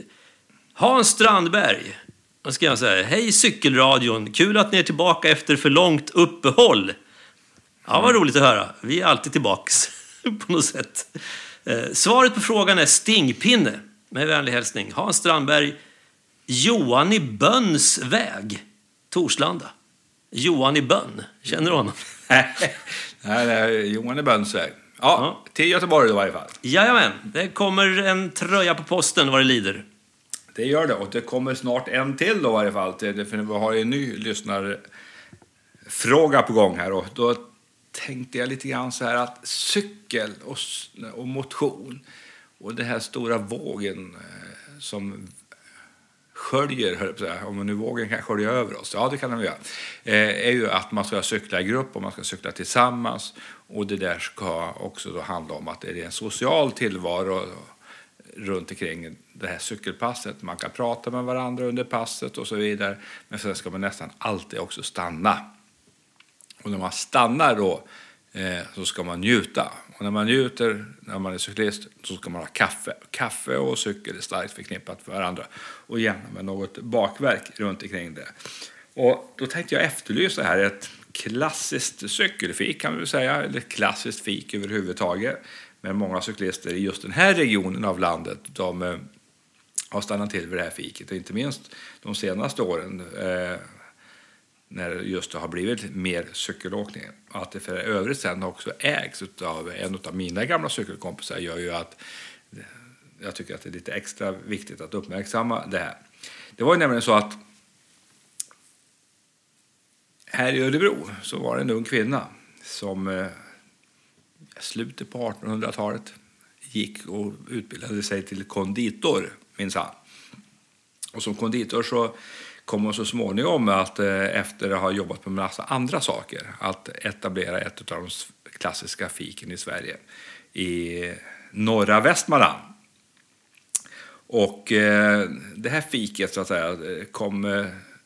Hans Strandberg. Vad ska jag säga? Hej cykelradion. Kul att ni är tillbaka efter för långt uppehåll. Ja, vad roligt att höra. Vi är alltid tillbaks på något sätt. Eh, svaret på frågan är stingpinne. Med vänlig hälsning. Hans Strandberg. Johan i Bönns väg. Torslanda. Johan i Bönn. Känner du honom? Nej, det är Johan i Bönns väg. Ja, ja, till Göteborg i varje fall. Jajamän. Det kommer en tröja på posten vad det lider. Det gör det. Och det kommer snart en till då i varje fall. För vi har en ny lyssnarfråga på gång här. Och då tänkte jag lite grann så här att cykel och, och motion och den här stora vågen eh, som sköljer, hör jag på säga, om nu vågen kan skölja över oss, ja det kan den göra, eh, är ju att man ska cykla i grupp och man ska cykla tillsammans. Och det där ska också då handla om att det är en social tillvaro runt omkring det här cykelpasset. Man kan prata med varandra under passet och så vidare. Men sen ska man nästan alltid också stanna. Och när man stannar då eh, så ska man njuta. Och när man njuter, när man är cyklist, så ska man ha kaffe. Kaffe och cykel är starkt förknippat för varandra. Och gärna med något bakverk runt omkring det. Och då tänkte jag efterlysa här ett klassiskt cykelfik kan man väl säga. Eller ett klassiskt fik överhuvudtaget. Men många cyklister i just den här regionen av landet, de eh, har stannat till vid det här fiket. Och inte minst de senaste åren eh, när just det har blivit mer cykelåkning. Att det för övrigt sen också ägs av en av mina gamla cykelkompisar gör ju att jag tycker att det är lite extra viktigt att uppmärksamma det här. Det var ju nämligen så att Här i Örebro så var det en ung kvinna som eh, slutet på artonhundratalet gick och utbildade sig till konditor, minsann. Och som konditor så kom hon så småningom att eh, efter att ha jobbat på en massa andra saker att etablera ett av de klassiska fiken i Sverige i norra Västmanland. Och eh, det här fiket så att säga kom eh,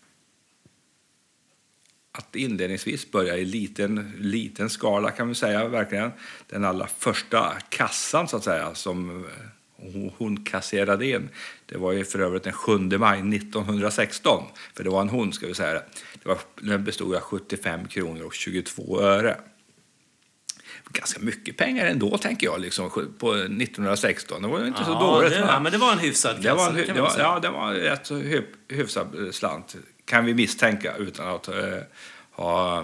att inledningsvis börja i liten, liten skala kan vi säga verkligen. Den allra första kassan så att säga som hon kasserade in. Det var ju för övrigt den sjunde maj nittonhundrasexton. För det var en hon ska vi säga det. Det var, den bestod av sjuttiofem kronor och tjugotvå öre. Ganska mycket pengar ändå tänker jag liksom på nittonhundrasexton. Det var ju inte ja, så dåligt. Det, ja, men det var en hyfsad kassa. Det var en, det var, ja, det var rätt så hy, hyfsad slant. Kan vi misstänka utan att eh, ha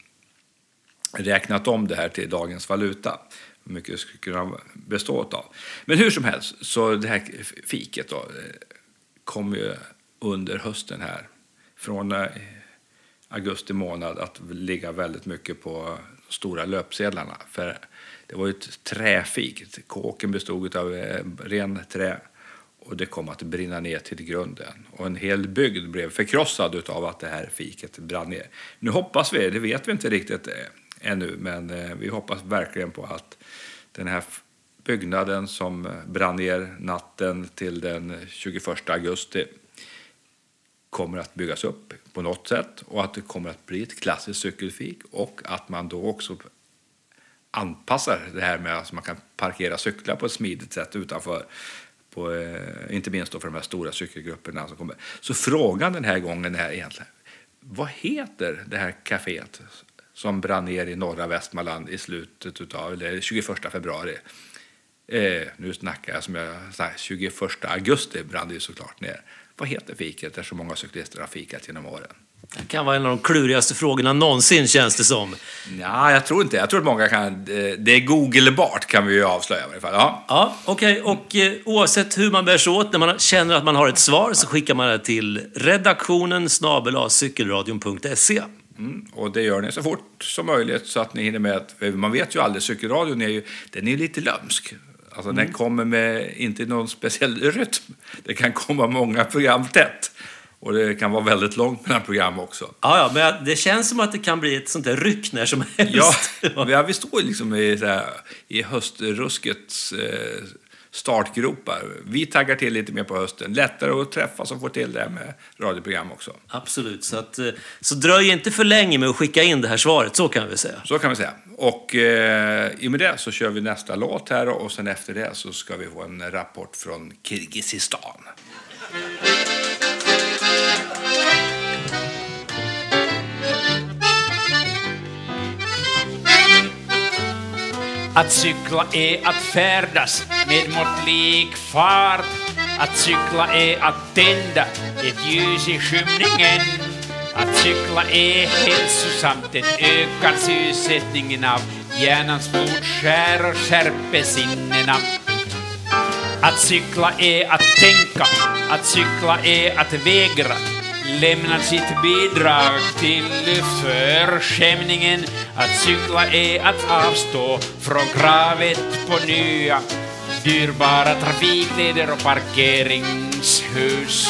räknat om det här till dagens valuta. Hur mycket det skulle kunna bestå av. Men hur som helst, så det här fiket då, kom ju under hösten här. Från eh, augusti månad att ligga väldigt mycket på stora löpsedlarna. För det var ju ett träfik. Kåken bestod av eh, ren trä. Och det kom att brinna ner till grunden. Och en hel bygd blev förkrossad av att det här fiket brann ner. Nu hoppas vi, det vet vi inte riktigt ännu, men vi hoppas verkligen på att den här byggnaden som brann ner natten till den tjugoförsta augusti kommer att byggas upp på något sätt. Och att det kommer att bli ett klassiskt cykelfik. Och att man då också anpassar det här med att man kan parkera cyklar på ett smidigt sätt utanför. På, eh, inte minst då för de här stora cykelgrupperna som kommer. Så frågan den här gången är egentligen, vad heter det här kaféet som brann ner i norra Västmanland i slutet av, eller tjugoförsta februari? Eh, nu snackar jag som jag sa, tjugoförsta augusti brann det ju såklart ner. Vad heter fiket där så många cyklister har fikat genom åren? Det kan vara en av de klurigaste frågorna någonsin, känns det som. Ja, jag tror inte. Jag tror att många kan... Det är googlebart kan vi ju avslöja i alla fall. Ja, ja okej. Okay. Och eh, oavsett hur man bär sig åt, när man känner att man har ett svar så skickar man det till redaktionen snabel-a cykelradion punkt se. Mm, och det gör ni så fort som möjligt så att ni hinner med. Att, man vet ju aldrig, cykelradion är ju den är lite lömsk. Alltså mm. den kommer med inte någon speciell rytm. Det kan komma många program tätt. Och det kan vara väldigt långt mellan program också. Ja, ja, men det känns som att det kan bli ett sånt där ryck när som helst. Ja, ja vi står liksom i, så här, i höstruskets eh, startgropar. Vi taggar till lite mer på hösten. Lättare att träffas och få till det med radioprogram också. Absolut, så, att, så dröj inte för länge med att skicka in det här svaret, så kan vi säga. Så kan vi säga. Och eh, i med det så kör vi nästa låt här och sen efter det så ska vi få en rapport från Kirgizistan. Att cykla är att färdas med måttlig fart. Att cykla är att tända ett ljus i skymningen. Att cykla är hälsosamt, det ökar sysselsättningen av hjärnans blodskär och skärper sinnena. Att cykla är att tänka, att cykla är att vägra. Lämna sitt bidrag till luftförskämningen. Att cykla är att avstå från kravet på nya dyrbara trafikleder och parkeringshus.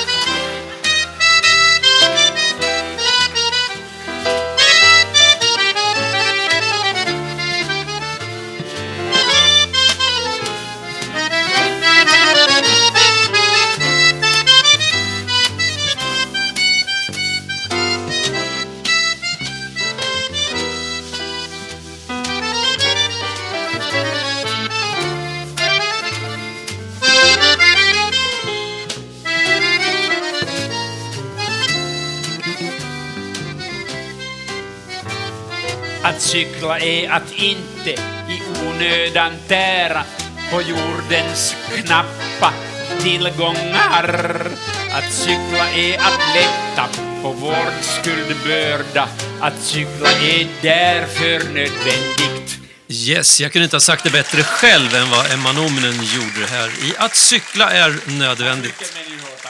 Att cykla är att inte i onödan tära på jordens knappa tillgångar. Att cykla är att lätta på vår skuldbörda. Att cykla är därför nödvändigt. Yes, jag kunde inte ha sagt det bättre själv än vad Emma Nominen gjorde här i Att cykla är nödvändigt.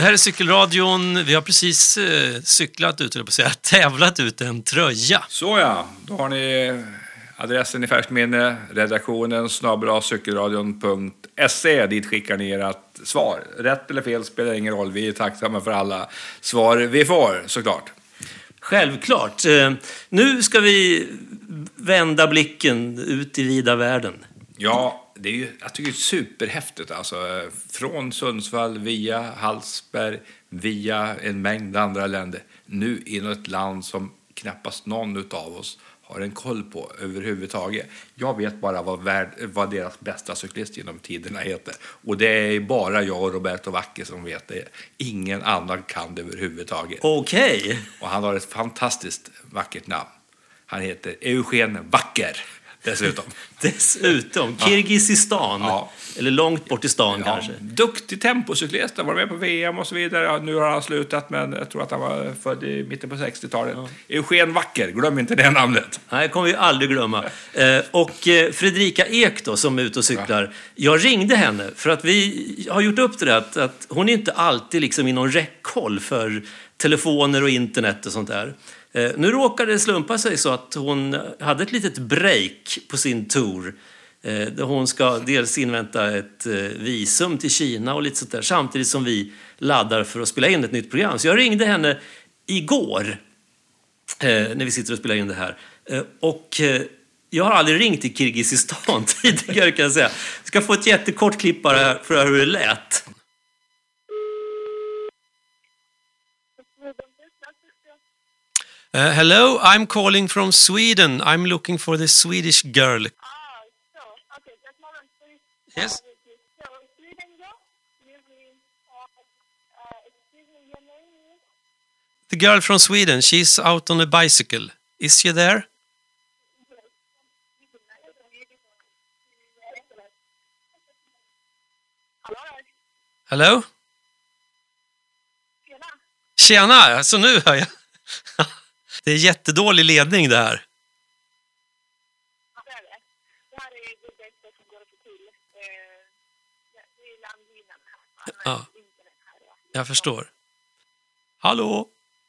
Det här är Cykelradion. Vi har precis eh, cyklat ut, eller på att säga, tävlat ut en tröja. Så ja, då har ni adressen i färskt minne. Redaktionen snabel-a cykelradion punkt se. Dit skickar ni ert svar. Rätt eller fel spelar ingen roll. Vi är tacksamma för alla svar vi får, såklart. Självklart. Eh, nu ska vi vända blicken ut i vida världen. Ja, det är ju, jag tycker det är superhäftigt. Alltså, från Sundsvall via Hallsberg, via en mängd andra länder. Nu i ett land som knappast någon av oss har en koll på överhuvudtaget. Jag vet bara vad, värld, vad deras bästa cyklist genom tiderna heter. Och det är bara jag och Roberto Vacchi som vet det. Ingen annan kan det överhuvudtaget. Okej. Okay. Och han har ett fantastiskt vackert namn. Han heter Eugen Wacker. Dessutom. Dessutom. Kirgizistan. Ja. Eller långt bort i stan ja. Kanske. Duktig tempocyklist. Han var med på V M och så vidare. Ja, nu har han slutat, men jag tror att han var född i mitten på sextiotalet. Ja. Eugen Wacker. Glöm inte det namnet. Nej, kommer vi aldrig glömma. Eh, och eh, Fredrika Ek då, som är ute och cyklar. Ja. Jag ringde henne för att vi har gjort upp det där att, att hon är inte alltid liksom inom räckhåll för telefoner och internet och sånt där. Eh, nu råkade det slumpa sig så att hon hade ett litet break på sin tour. Eh, där hon ska dels invänta ett eh, visum till Kina och lite sånt där. Samtidigt som vi laddar för att spela in ett nytt program. Så jag ringde henne igår eh, när vi sitter och spelar in det här. Eh, och eh, jag har aldrig ringt till Kirgizistan tidigare, kan jag säga. Jag ska få ett jättekort klipp bara för att höra hur det lät. Uh, hello, I'm calling from Sweden. I'm looking for the Swedish girl. Ah, so, okay, just a moment, please. Yes. So, Sweden girl, you mean, uh, uh, excuse me, your name is? The girl from Sweden, she's out on a bicycle. Is she there? Hello? Hello? Tjena. Tjena, så nu hör jag. Det är jättedålig ledning det här. Ja, det är det. Det här är det bästa som går att få till. Det är landlinan här. Ja, jag förstår. Hallå?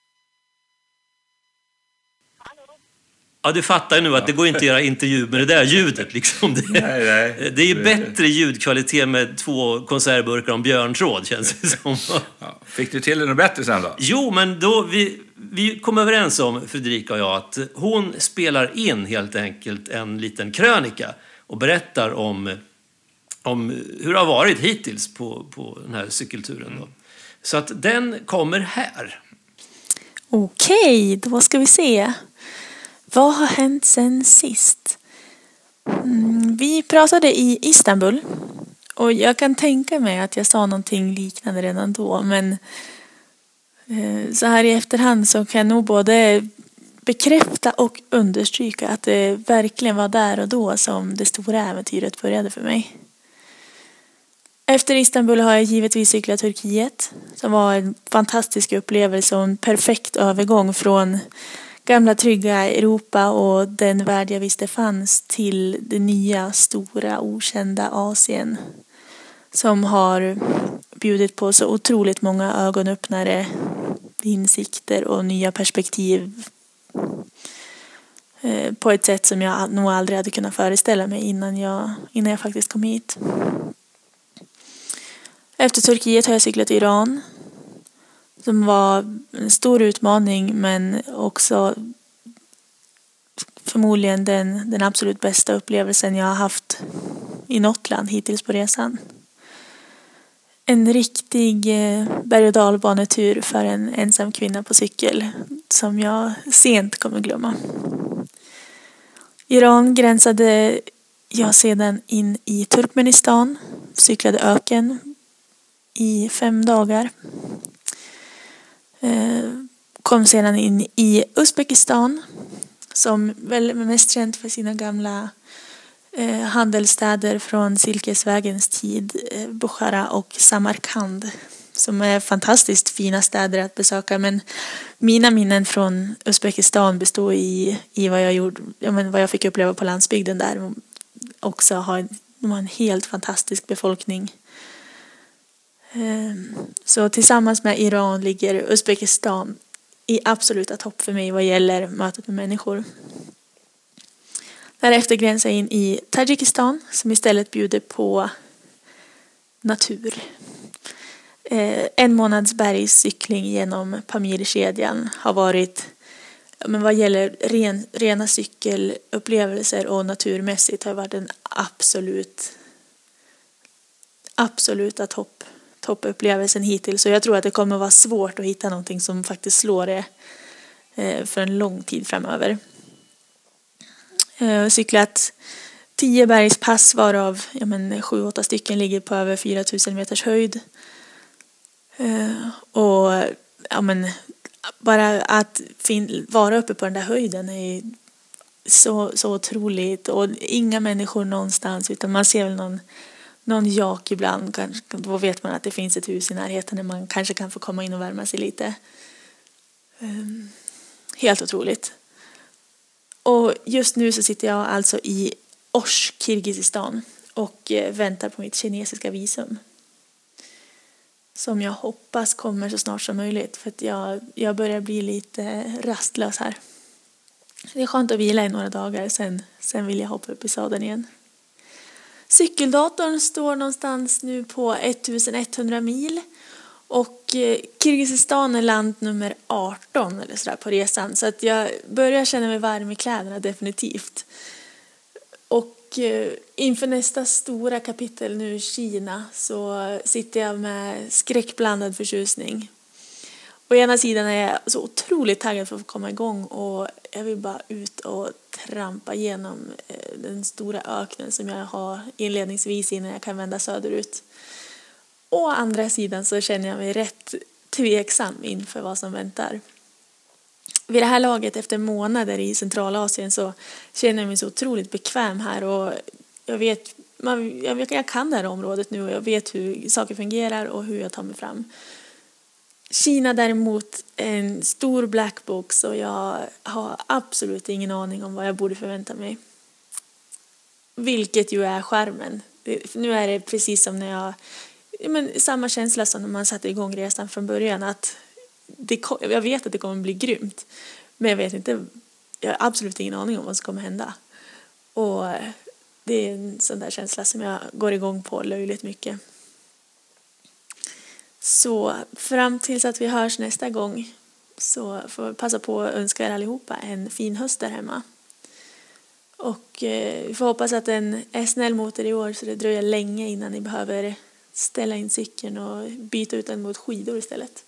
Hallå? Ja, du fattar ju nu att det går inte att göra intervju med det där ljudet. Liksom. Det, nej, nej. det är ju bättre ljudkvalitet med två konservburkar om björntråd, känns det som. Ja, fick du till det något bättre sen då? Jo, men då vi, vi kom överens om, Fredrika och jag, att hon spelar in helt enkelt en liten krönika och berättar om, om hur det har varit hittills på, på den här cykelturen. Då. Så att den kommer här. Okej, då ska vi se. Vad har hänt sen sist? Mm, vi pratade i Istanbul. Och jag kan tänka mig att jag sa någonting liknande redan då. Men eh, så här i efterhand så kan jag nog både bekräfta och understryka att det verkligen var där och då som det stora äventyret började för mig. Efter Istanbul har jag givetvis cyklat Turkiet. Som var en fantastisk upplevelse och en perfekt övergång från gamla trygga Europa och den värld jag visste fanns till det nya, stora, okända Asien. Som har bjudit på så otroligt många ögonöppnare, insikter och nya perspektiv. På ett sätt som jag nog aldrig hade kunnat föreställa mig innan jag, innan jag faktiskt kom hit. Efter Turkiet har jag cyklat i Iran. Som var en stor utmaning men också förmodligen den, den absolut bästa upplevelsen jag har haft i något land hittills på resan. En riktig berg- och dalbanetur för en ensam kvinna på cykel som jag sent kommer glömma. Iran gränsade jag sedan in i Turkmenistan, cyklade öken i fem dagar. Kom sedan in i Uzbekistan som väl mest känt för sina gamla eh, handelsstäder från Silkesvägens tid, eh, Bukhara och Samarkand, som är fantastiskt fina städer att besöka. Men mina minnen från Uzbekistan består i, i vad, jag gjorde, ja, men vad jag fick uppleva på landsbygden där. Också har, de har en helt fantastisk befolkning. Så tillsammans med Iran ligger Uzbekistan i absoluta topp för mig vad gäller mötet med människor. Därefter gränsar jag in i Tadzjikistan som istället bjuder på natur. En månads bergscykling genom Pamir-kedjan har varit, men vad gäller ren, rena cykelupplevelser och naturmässigt har varit en absolut absoluta topp toppupplevelsen hittills. Så jag tror att det kommer vara svårt att hitta någonting som faktiskt slår det för en lång tid framöver. Jag har cyklat tio bergspass varav ja men, sju, åtta stycken ligger på över fyra tusen meters höjd. Och ja men, bara att fin- vara uppe på den där höjden är så, så otroligt. Och inga människor någonstans utan man ser väl någon Någon jak ibland, då vet man att det finns ett hus i närheten där man kanske kan få komma in och värma sig lite. Um, helt otroligt. Och just nu så sitter jag alltså i Osh, Kirgizistan och väntar på mitt kinesiska visum. Som jag hoppas kommer så snart som möjligt för att jag, jag börjar bli lite rastlös här. Det är skönt att vila i några dagar, sen, sen vill jag hoppa upp i sadeln igen. Cykeldatorn står någonstans nu på ettusenetthundra mil och Kirgizistan är land nummer arton eller så där på resan så att jag börjar känna mig varm i kläderna definitivt. Och inför nästa stora kapitel nu Kina så sitter jag med skräckblandad förtjusning. På ena sidan är jag så otroligt taggad för att få komma igång och jag vill bara ut och trampa igenom den stora öknen som jag har inledningsvis innan jag kan vända söderut. Och å andra sidan så känner jag mig rätt tveksam inför vad som väntar. Vid det här laget efter månader i Centralasien så känner jag mig så otroligt bekväm här och jag vet, man, jag, jag kan det här området nu och jag vet hur saker fungerar och hur jag tar mig fram. Kina däremot är en stor blackbox och jag har absolut ingen aning om vad jag borde förvänta mig. Vilket ju är skärmen. Nu är det precis som när jag... Men, samma känsla som när man satte igång resan från början. Att det, jag vet att det kommer bli grymt. Men jag vet inte... Jag har absolut ingen aning om vad som kommer hända. Och det är en sån där känsla som jag går igång på löjligt mycket. Så fram tills att vi hörs nästa gång så får jag passa på att önska er allihopa en fin höst där hemma. Och eh, vi får hoppas att den är snäll mot er i år så det dröjer länge innan ni behöver ställa in cykeln och byta ut den mot skidor istället.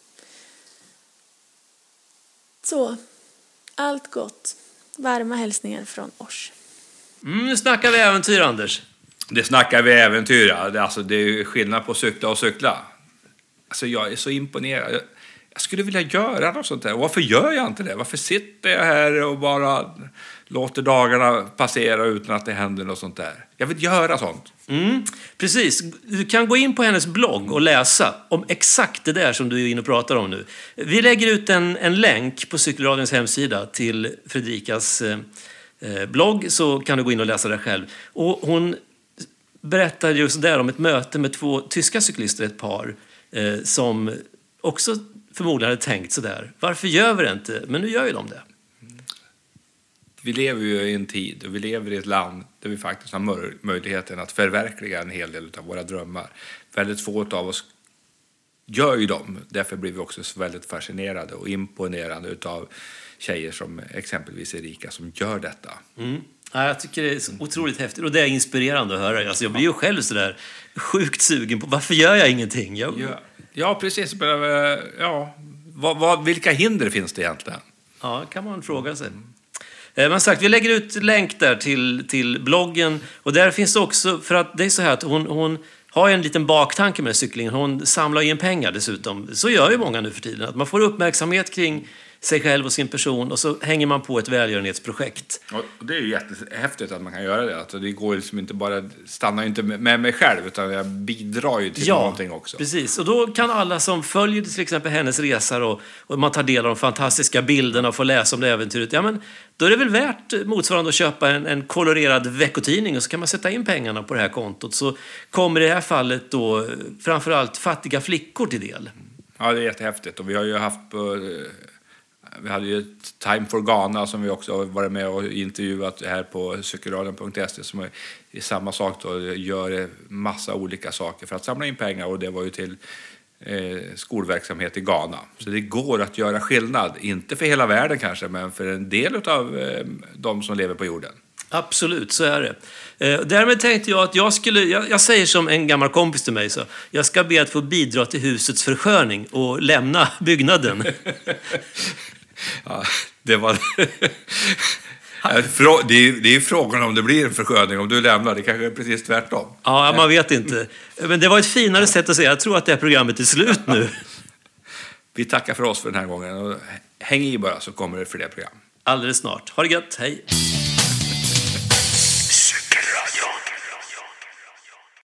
Så, allt gott. Varma hälsningar från Osh. Mm, nu snackar vi äventyr, Anders. Det snackar vi äventyr, ja. Alltså, det är skillnad på att cykla och cykla. Alltså, jag är så imponerad. Jag skulle vilja göra något sånt där. Varför gör jag inte det? Varför sitter jag här och bara låter dagarna passera utan att det händer något sånt där? Jag vill göra sånt. Mm, precis. Du kan gå in på hennes blogg och läsa om exakt det där som du är inne och pratar om nu. Vi lägger ut en, en länk på Cykelradions hemsida till Fredrikas eh, blogg så kan du gå in och läsa det själv. Och hon berättar just där om ett möte med två tyska cyklister, ett par, eh, som också förmodligen hade tänkt sådär. Varför gör vi det inte? Men nu gör ju de det. Vi lever ju i en tid och vi lever i ett land där vi faktiskt har möjligheten att förverkliga en hel del av våra drömmar. Väldigt få av oss gör ju dem. Därför blir vi också väldigt fascinerade och imponerade av tjejer som exempelvis Erika som gör detta. Mm. Ja, jag tycker det är så otroligt häftigt och det är inspirerande att höra. Alltså jag blir ju själv sådär sjukt sugen på varför gör jag ingenting? Jag... Ja, ja, precis. Ja, vad, vad, vilka hinder finns det egentligen? Ja, kan man fråga sig. Men sagt, vi lägger ut länk där till, till bloggen. Och där finns det också, för att det är så här att hon, hon har en liten baktanke med cyklingen. Hon samlar in pengar dessutom. Så gör ju många nu för tiden. Att man får uppmärksamhet kring sig själv och sin person och så hänger man på ett välgörenhetsprojekt. Och det är ju jättehäftigt att man kan göra det. Alltså det går liksom inte bara, stannar ju inte med mig själv utan jag bidrar ju till ja, någonting också. Precis. Och då kan alla som följer till exempel hennes resor och, och man tar del av de fantastiska bilderna och får läsa om det äventyret. Ja, men då är det väl värt motsvarande att köpa en, en kolorerad veckotidning och så kan man sätta in pengarna på det här kontot. Så kommer i det här fallet då framförallt fattiga flickor till del. Ja, det är jättehäftigt. Och vi har ju haft på, vi hade ju Time for Ghana som vi också har varit med och intervjuat här på cykelradion punkt se som är i samma sak då, gör massa olika saker för att samla in pengar och det var ju till eh, skolverksamhet i Ghana. Så det går att göra skillnad, inte för hela världen kanske, men för en del av eh, de som lever på jorden. Absolut, så är det. Eh, därmed tänkte jag att jag skulle, jag, jag säger som en gammal kompis till mig, så jag ska be att få bidra till husets försköning och lämna byggnaden. Ja, det var det är, det är frågan om det blir en försköning om du lämnar, det kanske är precis tvärtom. Ja, man vet inte. Men det var ett finare sätt att säga. Jag tror att det här programmet är slut nu. Vi tackar för oss för den här gången och häng i bara så kommer det fler program. Alldeles snart. Ha det gött, hej!